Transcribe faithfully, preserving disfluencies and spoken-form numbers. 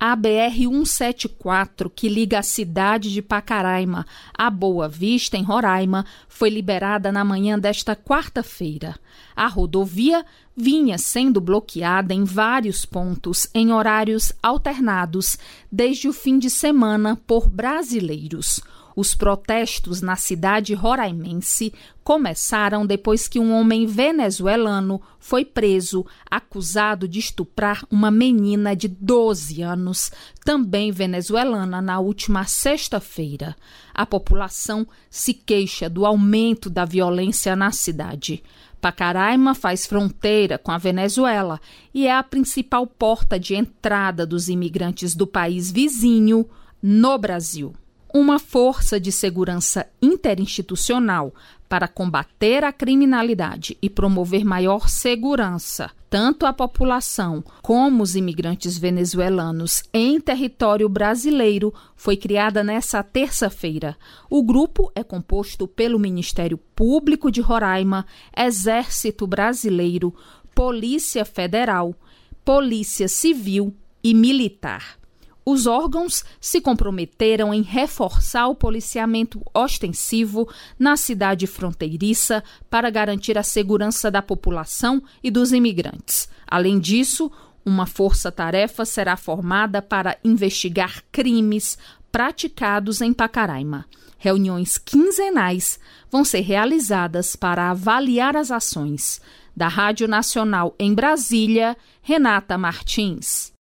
A B R cento e setenta e quatro, que liga a cidade de Pacaraima a Boa Vista, em Roraima, foi liberada na manhã desta quarta-feira. A rodovia vinha sendo bloqueada em vários pontos em horários alternados desde o fim de semana por brasileiros. Os protestos na cidade roraimense começaram depois que um homem venezuelano foi preso, acusado de estuprar uma menina de doze anos, também venezuelana, na última sexta-feira. A população se queixa do aumento da violência na cidade. Pacaraima faz fronteira com a Venezuela e é a principal porta de entrada dos imigrantes do país vizinho no Brasil. Uma força de segurança interinstitucional para combater a criminalidade e promover maior segurança, tanto à população como os imigrantes venezuelanos em território brasileiro, foi criada nesta terça-feira. O grupo é composto pelo Ministério Público de Roraima, Exército Brasileiro, Polícia Federal, Polícia Civil e Militar. Os órgãos se comprometeram em reforçar o policiamento ostensivo na cidade fronteiriça para garantir a segurança da população e dos imigrantes. Além disso, uma força-tarefa será formada para investigar crimes praticados em Pacaraima. Reuniões quinzenais vão ser realizadas para avaliar as ações. Da Rádio Nacional em Brasília, Renata Martins.